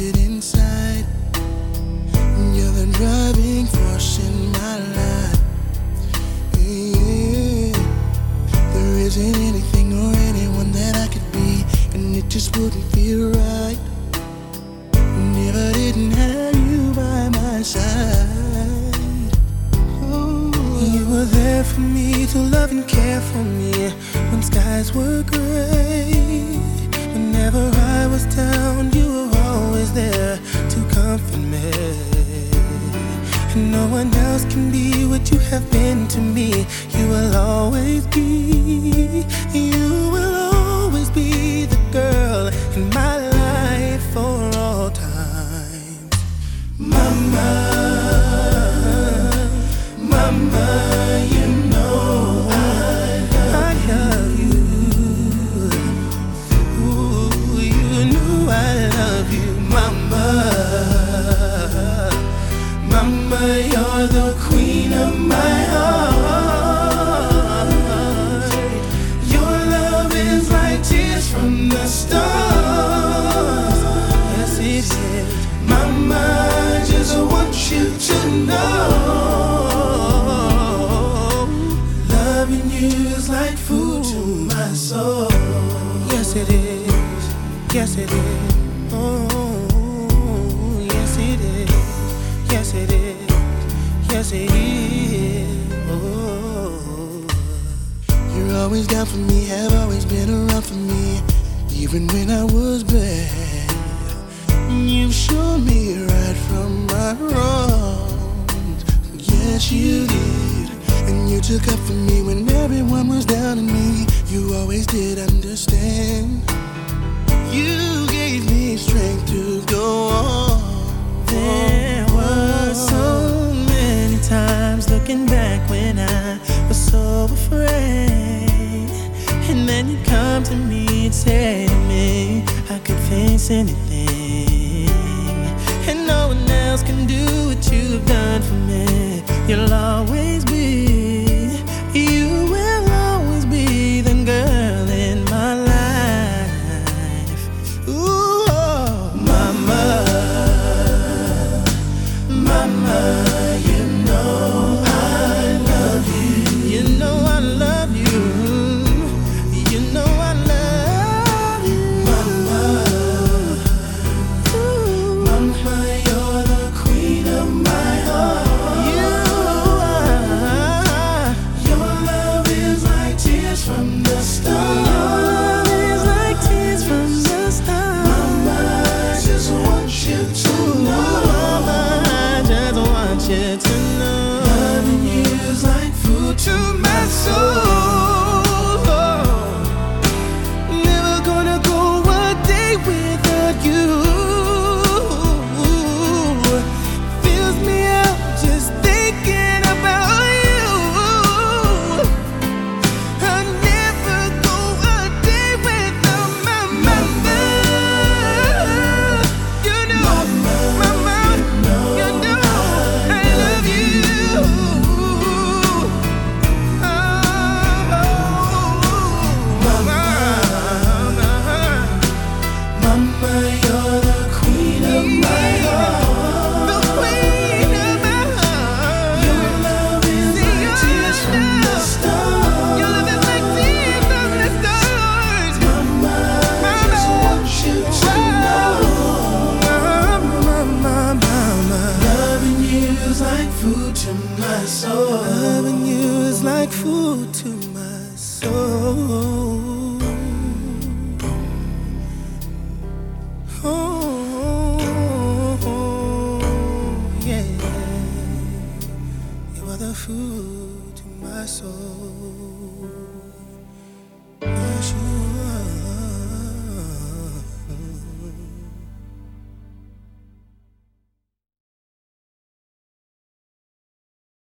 it inside. You're the driving force in my life. Yeah. There isn't anything or anyone that I could be, and it just wouldn't feel right. Never didn't have you by my side. Oh. You were there for me to love and care for me when skies were gray. Whenever I was down, you were always there to comfort me. And no one else can be what you have been to me. You will always be, you will always be the girl in my life for all time. Mama, mama, you know I love you. Ooh, you know I love you, mama. Mama, you're the queen of my heart. Your love is like tears from the stars. Yes, it is. Mama, I just want you to know, loving you is like food to my soul. Yes, it is. Yes, it is. Oh, yes, it is. Yes, it is. Yes, it is. Oh. You're always down for me, have always been around for me, even when I was bad. You've shown me right from my wrongs. Yes, you did. And you took up for me when everyone was down on me. You always did understand. You gave me strength to go on. There were so many times looking back when I was so afraid, and then you come to me and say to me I could face anything, and no one else can do what you've done for me. You'll always be, you will always be the girl in my life. Ooh, oh, mama. Mama, you know I love you. You know I love you. You know I love you. Mama, ooh. Mama, you're the queen of my heart. You are. Your love is like tears from the stars. Your love is like tears from the stars. Mama, I just want you to know. You to know, loving you is like food to my soul. Never gonna go a day without you. Fills me up just thinking about you. I'll never go a day without my mama. You know, mama, you know. Loving you is like food to my soul. Oh, yeah. You are the food to my soul.